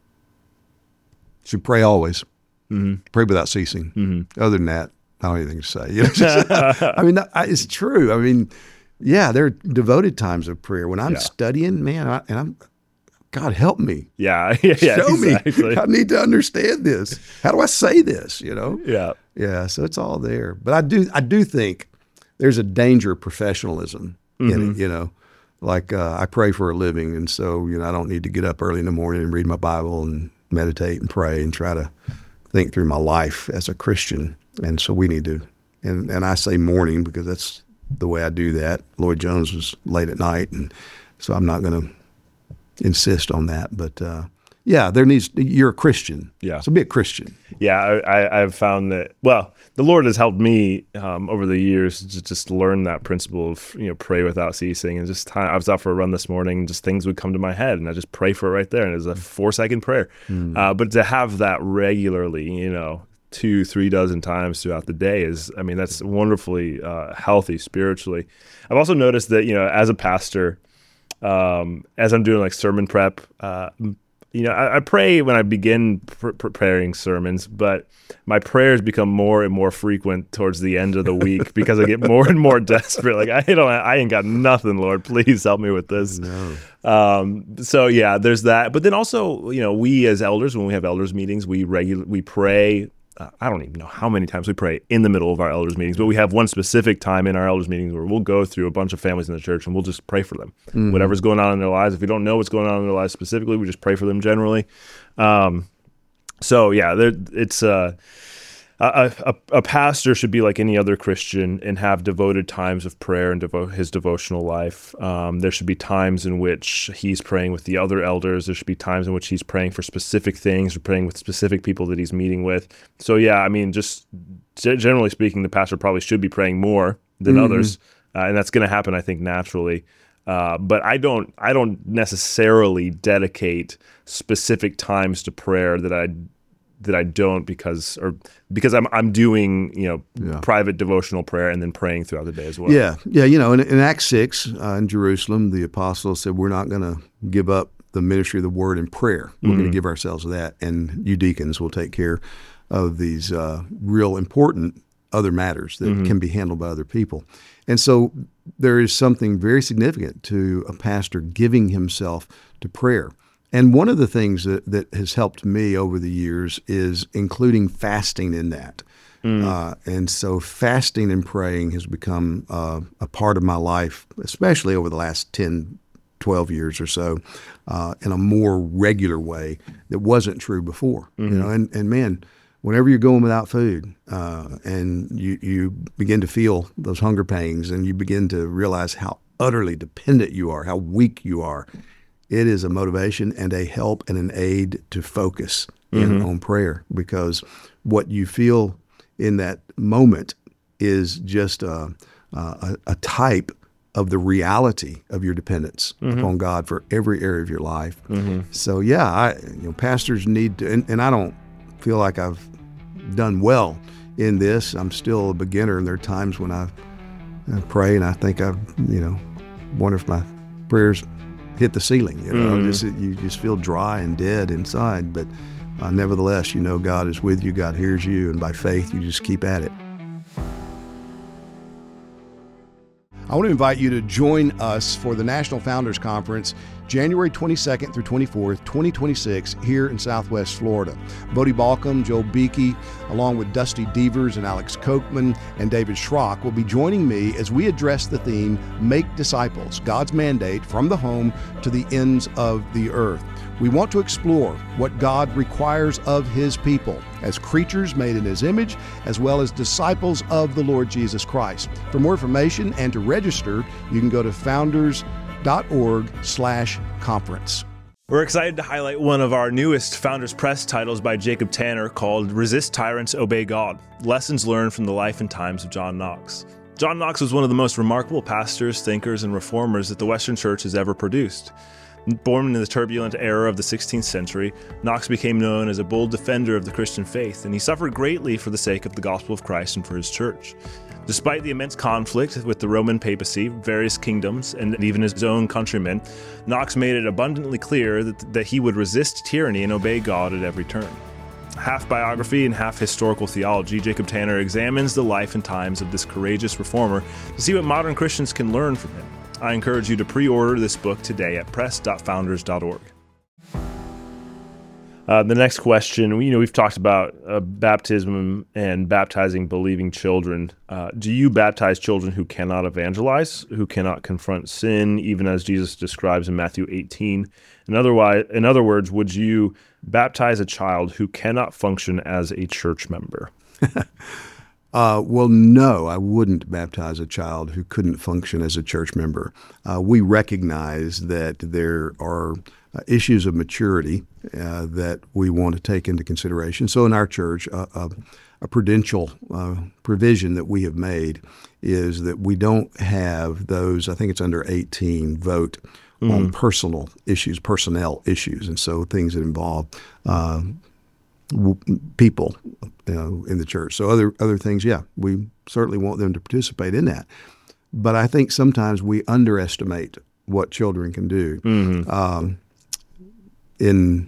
Should pray always. Mm-hmm. Pray without ceasing. Mm-hmm. Other than that, I don't have anything to say. You know, just, I mean, it's true. I mean, Yeah, there are devoted times of prayer. When I'm Yeah. studying, man, I, and I'm, God help me. Yeah, yeah, yeah, Show exactly. me. I need to understand this. How do I say this? You know? Yeah. Yeah, so it's all there. But I do I do think there's a danger of professionalism in Mm-hmm. it, you know. Like uh, I pray for a living, and so, you know, I don't need to get up early in the morning and read my Bible and meditate and pray and try to think through my life as a Christian. And so we need to, and, and I say morning because that's the way I do that. Lloyd Jones was late at night, and so I'm not going to insist on that. But uh, yeah, there needs, you're a Christian. Yeah. So be a Christian. Yeah, I, I, I've found that, well, the Lord has helped me um, over the years to just learn that principle of, you know, pray without ceasing. And just time, I was out for a run this morning, and just things would come to my head, and I just pray for it right there. And it's a four second prayer. Mm. Uh, but to have that regularly, you know, two, three dozen times throughout the day is, I mean, that's wonderfully uh, healthy spiritually. I've also noticed that, you know, as a pastor, um, as I'm doing like sermon prep, uh, you know, I, I pray when I begin pre- preparing sermons, but my prayers become more and more frequent towards the end of the week because I get more and more desperate. Like, I don't, I ain't got nothing, Lord. Please help me with this. No. Um, so yeah, there's that. But then also, you know, we as elders, when we have elders meetings, we regular we pray. Uh, I don't even know how many times we pray in the middle of our elders meetings, but we have one specific time in our elders meetings where we'll go through a bunch of families in the church and we'll just pray for them. Mm-hmm. Whatever's going on in their lives. If we don't know what's going on in their lives specifically, we just pray for them generally. Um, so yeah, there, it's uh, a, a, a pastor should be like any other Christian and have devoted times of prayer and devote his devotional life. Um, there should be times in which he's praying with the other elders. There should be times in which he's praying for specific things or praying with specific people that he's meeting with. So yeah, I mean, just generally speaking, the pastor probably should be praying more than mm-hmm. others, uh, and that's going to happen, I think, naturally. Uh, but I don't, I don't necessarily dedicate specific times to prayer that I. that I don't because or because I'm I'm doing, you know, yeah. private devotional prayer and then praying throughout the day as well. Yeah, yeah. You know, in, in Acts six uh, in Jerusalem, the apostles said, we're not going to give up the ministry of the word and prayer. We're mm-hmm. going to give ourselves to that, and you deacons will take care of these uh, real important other matters that mm-hmm. can be handled by other people. And so there is something very significant to a pastor giving himself to prayer. And one of the things that, that has helped me over the years is including fasting in that. Mm. Uh, and so fasting and praying has become uh, a part of my life, especially over the last ten, twelve years or so, uh, in a more regular way that wasn't true before. Mm-hmm. You know, and, and man, whenever you're going without food uh, and you, you begin to feel those hunger pangs and you begin to realize how utterly dependent you are, how weak you are, it is a motivation and a help and an aid to focus in mm-hmm. on prayer, because what you feel in that moment is just a, a, a type of the reality of your dependence mm-hmm. upon God for every area of your life. Mm-hmm. So yeah, I, you know, pastors need to, and, and I don't feel like I've done well in this. I'm still a beginner, and there are times when I, I pray and I think I've, you know, wonder if my prayers hit the ceiling, you know, mm-hmm. just, you just feel dry and dead inside. But uh, nevertheless, you know, God is with you, God hears you, and by faith, you just keep at it. I want to invite you to join us for the National Founders Conference, January twenty-second through twenty-fourth, twenty twenty-six, here in Southwest Florida. Bodie Balcom, Joel Beakey, along with Dusty Devers and Alex Kochman and David Schrock will be joining me as we address the theme, Make Disciples, God's Mandate from the Home to the Ends of the Earth. We want to explore what God requires of His people as creatures made in His image, as well as disciples of the Lord Jesus Christ. For more information and to register, you can go to founders.org slash conference. We're excited to highlight one of our newest Founders Press titles by Jacob Tanner called Resist Tyrants, Obey God, Lessons Learned from the Life and Times of John Knox. John Knox was one of the most remarkable pastors, thinkers, and reformers that the Western Church has ever produced. Born in the turbulent era of the sixteenth century, Knox became known as a bold defender of the Christian faith, and he suffered greatly for the sake of the gospel of Christ and for his church. Despite the immense conflict with the Roman papacy, various kingdoms, and even his own countrymen, Knox made it abundantly clear that, that he would resist tyranny and obey God at every turn. Half biography and half historical theology, Jacob Tanner examines the life and times of this courageous reformer to see what modern Christians can learn from him. I encourage you to pre-order this book today at press dot founders dot org. Uh, the next question, you know, we've talked about uh, baptism and baptizing believing children. Uh, do you baptize children who cannot evangelize, who cannot confront sin, even as Jesus describes in Matthew eighteen? In other, in other words, would you baptize a child who cannot function as a church member? Uh, well, no, I wouldn't baptize a child who couldn't function as a church member. Uh, we recognize that there are uh, issues of maturity uh, that we want to take into consideration. So in our church, uh, uh, a prudential uh, provision that we have made is that we don't have those, I think it's under eighteen, vote mm-hmm. on personal issues, personnel issues, and so things that involve uh, people, you know, in the church. So other other things, yeah, we certainly want them to participate in that. But I think sometimes we underestimate what children can do. Mm-hmm. Um, in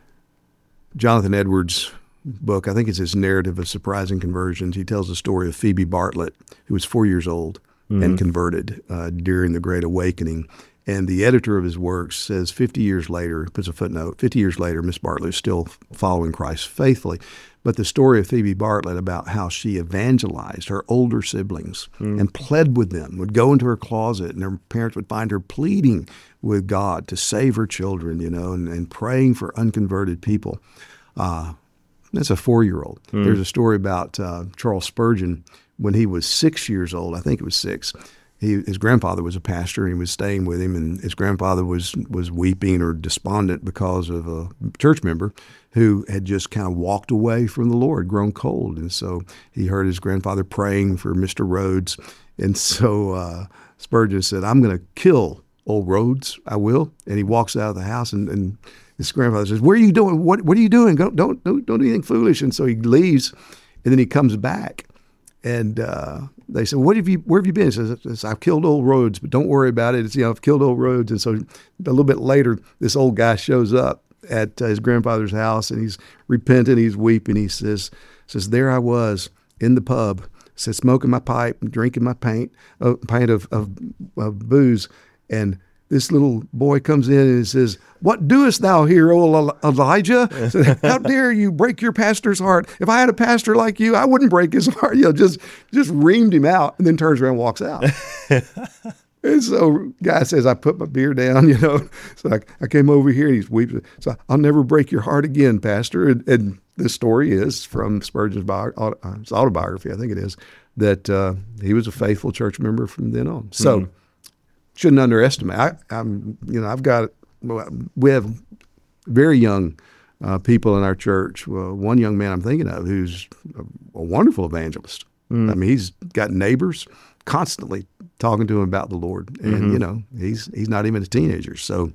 Jonathan Edwards' book, I think it's his Narrative of Surprising Conversions, he tells the story of Phoebe Bartlett, who was four years old mm-hmm. and converted uh, during the Great Awakening. And the editor of his works says fifty years later, puts a footnote, fifty years later, Miss Bartlett is still following Christ faithfully. But the story of Phoebe Bartlett about how she evangelized her older siblings mm. and pled with them, would go into her closet, and her parents would find her pleading with God to save her children, you know, and, and praying for unconverted people. Uh, that's a four-year-old. Mm. There's a story about uh, Charles Spurgeon when he was six years old, I think it was six. He, his grandfather was a pastor, and he was staying with him, and his grandfather was was weeping or despondent because of a church member who had just kind of walked away from the Lord, grown cold. And so he heard his grandfather praying for Mister Rhodes. And so uh, Spurgeon said, I'm going to kill old Rhodes, I will. And he walks out of the house, and, and his grandfather says, what are you doing? What What are you doing? Don't, don't, don't, don't do anything foolish. And so he leaves, and then he comes back. And uh, they said, "What have you? Where have you been?" He says, "I've killed old Rhodes, but don't worry about it. It's, you know, I've killed old Rhodes." And so a little bit later, this old guy shows up at uh, his grandfather's house, and he's repentant, he's weeping. He says, "says There I was in the pub, said smoking my pipe, drinking my pint, uh, pint of, of of booze, and this little boy comes in and says, 'What doest thou here, O Elijah?' Said, 'How dare you break your pastor's heart? If I had a pastor like you, I wouldn't break his heart.'" You know, just just reamed him out, and then turns around and walks out. And so guy says, "I put my beer down, you know. So I, I came over here," and he's weeping. "So I'll never break your heart again, Pastor." And, and this story is from Spurgeon's bio, autobiography, I think it is, that uh, he was a faithful church member from then on. So. Mm. Shouldn't underestimate. I, I'm, you know, I've got, we have very young uh, people in our church. Well, one young man I'm thinking of who's a, a wonderful evangelist. Mm. I mean, he's got neighbors constantly talking to him about the Lord, and mm-hmm. you know, he's he's not even a teenager. So,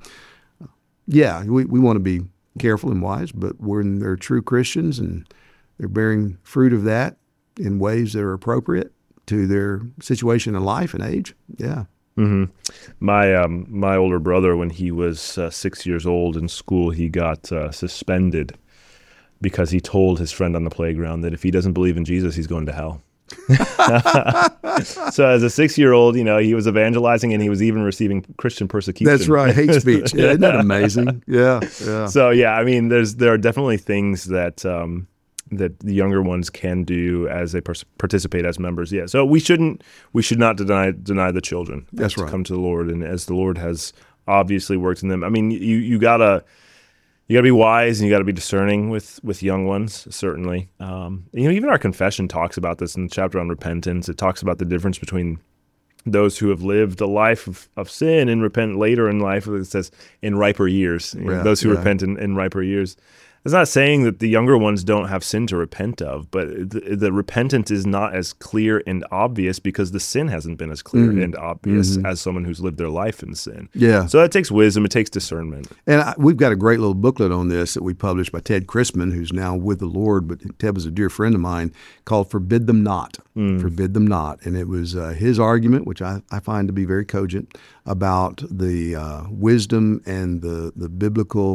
yeah, we, we want to be careful and wise, but when they're true Christians and they're bearing fruit of that in ways that are appropriate to their situation in life and age, yeah. Mm-hmm. My um, my older brother, when he was uh, six years old in school, he got uh, suspended because he told his friend on the playground that if he doesn't believe in Jesus, he's going to hell. So as a six-year-old, you know, he was evangelizing, and he was even receiving Christian persecution. That's right, hate speech. Yeah, isn't that amazing? Yeah, yeah. So yeah, I mean, there's there are definitely things that. Um, that the younger ones can do as they pers- participate as members. Yeah. So we shouldn't, we should not deny deny the children. That's to right. Come to the Lord, and as the Lord has obviously worked in them. I mean, you you gotta you gotta be wise, and you gotta be discerning with with young ones. Certainly, um, you know, even our confession talks about this in the chapter on repentance. It talks about the difference between those who have lived a life of, of sin and repent later in life. It says in riper years. You know, yeah, those who yeah. repent in, in riper years. It's not saying that the younger ones don't have sin to repent of, but the, the repentance is not as clear and obvious because the sin hasn't been as clear mm. and obvious mm-hmm. as someone who's lived their life in sin. Yeah. So it takes wisdom. It takes discernment. And I, we've got a great little booklet on this that we published by Ted Chrisman, who's now with the Lord, but Ted was a dear friend of mine, called Forbid Them Not. Mm. Forbid Them Not. And it was uh, his argument, which I, I find to be very cogent, about the uh, wisdom and the, the biblical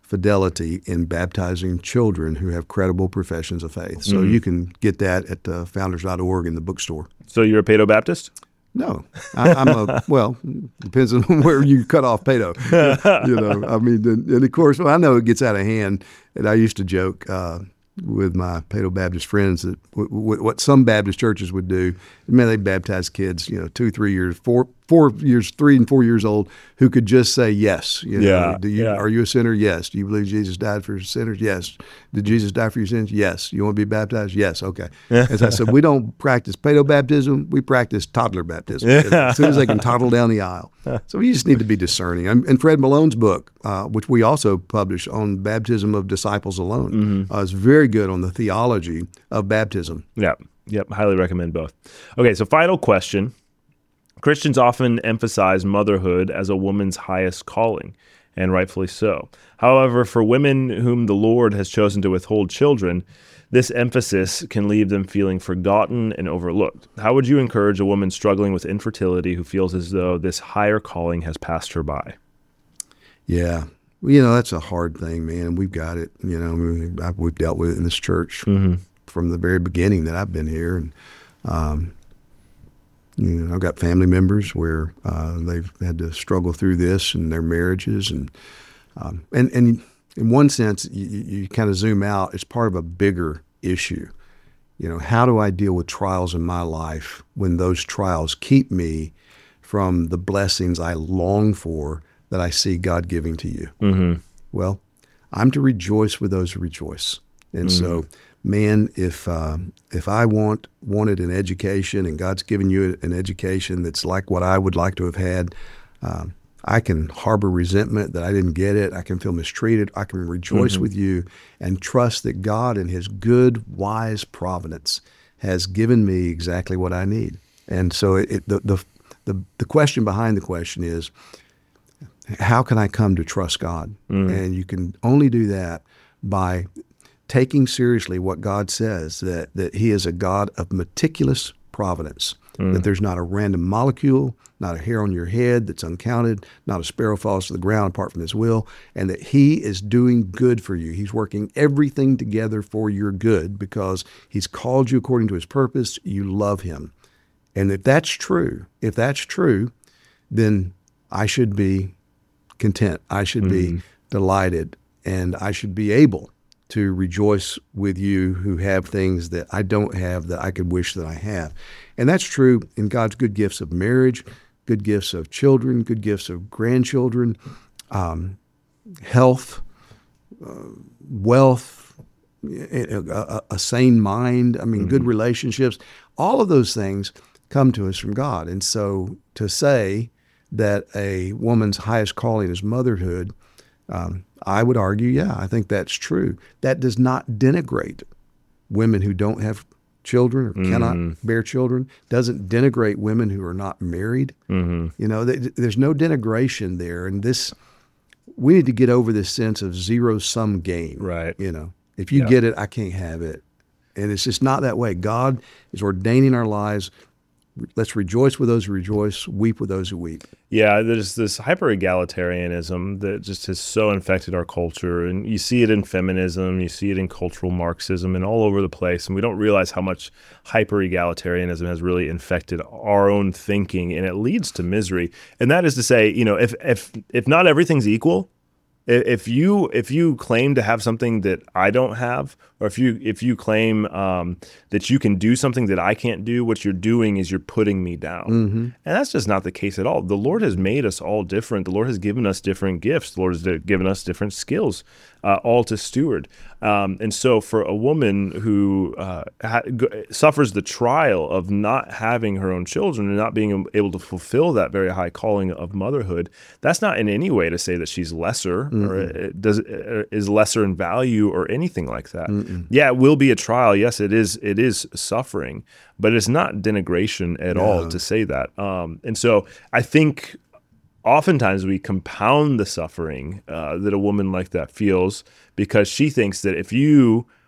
fidelity in baptizing children who have credible professions of faith. So Mm-hmm. you can get that at uh, founders dot org in the bookstore. So you're a Paedo Baptist? No, I, I'm a, well, depends on where you cut off Paedo. You know, I mean, and, and of course, well, I know it gets out of hand. And I used to joke uh, with my Paedo Baptist friends that w- w- what some Baptist churches would do, man, they baptize kids, you know, two, three years, four, four years, three and four years old, who could just say yes. You know, Yeah, do you yeah. are you a sinner? Yes. Do you believe Jesus died for sinners? Yes. Did Jesus die for your sins? Yes. You want to be baptized? Yes. Okay. As I said, we don't practice Paedo baptism. We practice toddler baptism. As soon as they can toddle down the aisle. So you just need to be discerning. And, and Fred Malone's book, uh, which we also publish on baptism of disciples alone, Mm-hmm. uh, is very good on the theology of baptism. Yeah. Yep. Highly recommend both. Okay. So final question. Christians often emphasize motherhood as a woman's highest calling, and rightfully so. However, for women whom the Lord has chosen to withhold children, this emphasis can leave them feeling forgotten and overlooked. How would you encourage a woman struggling with infertility who feels as though this higher calling has passed her by? Yeah. Well, you know, that's a hard thing, man. We've got it. You know, we- I- we've dealt with it in this church Mm-hmm. from the very beginning that I've been here. And, um, you know, I've got family members where uh, they've had to struggle through this in their marriages. And, um, and, and in one sense, you, you kind of zoom out. It's part of a bigger issue. You know, how do I deal with trials in my life when those trials keep me from the blessings I long for that I see God giving to you? Mm-hmm. Well, I'm to rejoice with those who rejoice. And so, man, if uh, if I want wanted an education and God's given you an education that's like what I would like to have had, um, I can harbor resentment that I didn't get it. I can feel mistreated. I can rejoice with you and trust that God in his good, wise providence has given me exactly what I need. And so it, it, the, the, the, the question behind the question is, how can I come to trust God? And you can only do that by taking seriously what God says, that, that he is a God of meticulous providence, that there's not a random molecule, not a hair on your head that's uncounted, not a sparrow falls to the ground apart from his will, and that he is doing good for you. He's working everything together for your good because he's called you according to his purpose. You love him. And if that's true, if that's true, then I should be content. I should be delighted, and I should be able to rejoice with you who have things that I don't have that I could wish that I have. And that's true in God's good gifts of marriage, good gifts of children, good gifts of grandchildren, um, health, uh, wealth, a, a, a sane mind, I mean, good relationships. All of those things come to us from God. And so to say that a woman's highest calling is motherhood, um, I would argue, yeah, I think that's true. That does not denigrate women who don't have children or cannot bear children, doesn't denigrate women who are not married. Mm-hmm. You know, th- there's no denigration there. And this, we need to get over this sense of zero-sum game. Right. You know, if you Yeah. get it, I can't have it. And it's just not that way. God is ordaining our lives. Let's rejoice with those who rejoice, weep with those who weep. Yeah, there's this hyper-egalitarianism that just has so infected our culture. And you see it in feminism, you see it in cultural Marxism, and all over the place. And we don't realize how much hyper-egalitarianism has really infected our own thinking, and it leads to misery. And that is to say, you know, if if if not everything's equal, i- if you if you claim to have something that I don't have, or if you if you claim um, that you can do something that I can't do, what you're doing is you're putting me down. And that's just not the case at all. The Lord has made us all different. The Lord has given us different gifts. The Lord has given us different skills, uh, all to steward. Um, and so for a woman who uh, ha- g- suffers the trial of not having her own children and not being able to fulfill that very high calling of motherhood, that's not in any way to say that she's lesser or it does uh, is lesser in value or anything like that. Yeah, it will be a trial. Yes, it is. It is suffering, but it's not denigration at all to say that. Um, and so I think oftentimes we compound the suffering uh, that a woman like that feels because she thinks that if you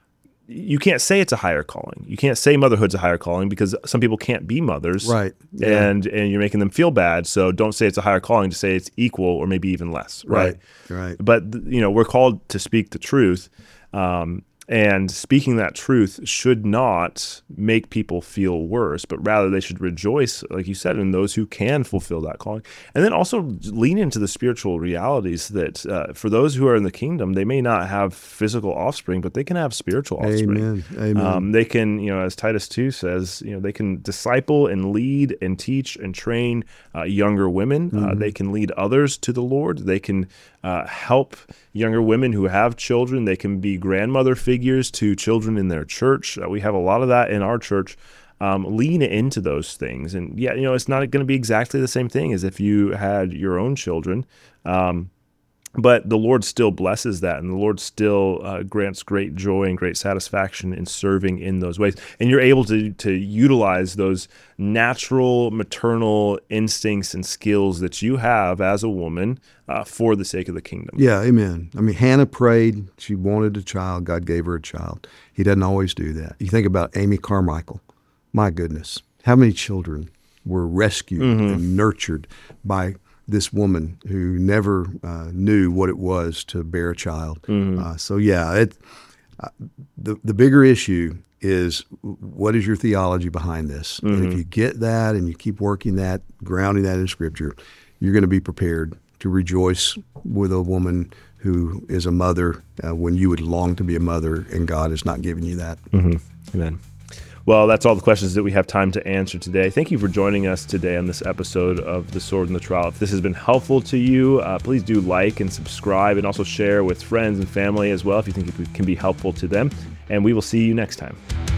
you can't say it's a higher calling. You can't say motherhood's a higher calling because some people can't be mothers. Right. Yeah. And and you're making them feel bad. So don't say it's a higher calling, to say it's equal or maybe even less. Right. Right. Right. But, you know, we're called to speak the truth. Um, and speaking that truth should not make people feel worse, but rather they should rejoice, like you said, in those who can fulfill that calling. And then also lean into the spiritual realities that uh, for those who are in the kingdom, they may not have physical offspring, but they can have spiritual offspring. Amen. Amen. Um, they can, you know, as Titus two says, you know, they can disciple and lead and teach and train uh, younger women. Mm-hmm. Uh, they can lead others to the Lord. They can uh, help younger women who have children. They can be grandmother figures to children in their church. Uh, we have a lot of that in our church. Um, lean into those things. And yeah, you know, it's not going to be exactly the same thing as if you had your own children. Um, But the Lord still blesses that, and the Lord still uh, grants great joy and great satisfaction in serving in those ways. And you're able to to utilize those natural maternal instincts and skills that you have as a woman uh, for the sake of the kingdom. Yeah, amen. I mean, Hannah prayed. She wanted a child. God gave her a child. He doesn't always do that. You think about Amy Carmichael. My goodness, how many children were rescued mm-hmm. and nurtured by this woman who never uh, knew what it was to bear a child. Mm-hmm. Uh, so yeah, it, uh, the the bigger issue is, what is your theology behind this? Mm-hmm. And if you get that and you keep working that, grounding that in Scripture, you're going to be prepared to rejoice with a woman who is a mother uh, when you would long to be a mother, and God has not given you that. Mm-hmm. Amen. Well, that's all the questions that we have time to answer today. Thank you for joining us today on this episode of The Sword and the Trowel. If this has been helpful to you, uh, please do like and subscribe, and also share with friends and family as well if you think it can be helpful to them. And we will see you next time.